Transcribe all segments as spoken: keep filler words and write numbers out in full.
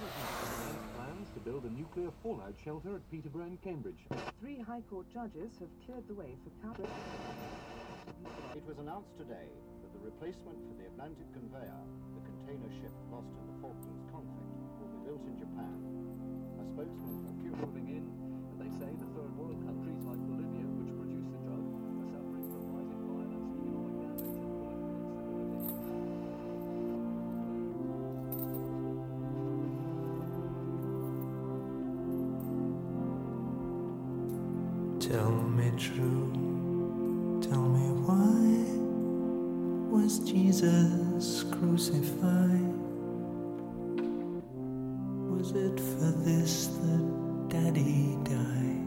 Plans to build a nuclear fallout shelter at Peterborough and Cambridge. Three High Court judges have cleared the way for Cabinet. It was announced today that the replacement for the Atlantic Conveyor, the container ship lost in the Falklands conflict, will be built in Japan. A spokesman for Cuba Moving in, and they say the third world countries like Bolivia, which produce the drug, are suffering from rising violence, economic damage, and political instability. Tell me true, tell me why was Jesus crucified? Was it for this that Daddy died?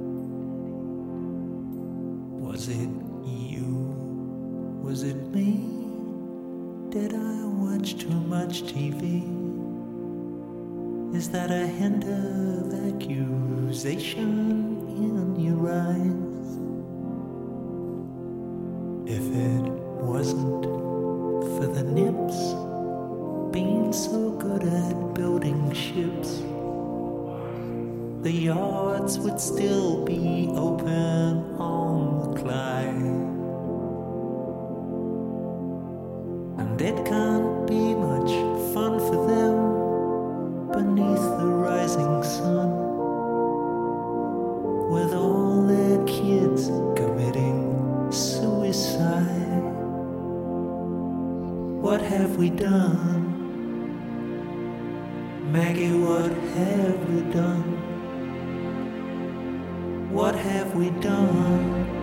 Was it you? Was it me? Did I watch too much T V? Is that a hint of accusation in your eyes? If it wasn't for the nips being so good at building ships, the yards would still be open on the Clyde. And it can't be much fun for them beneath the rising sun, with all their kids committing suicide. What have we done? Maggie, what have we done? What have we done?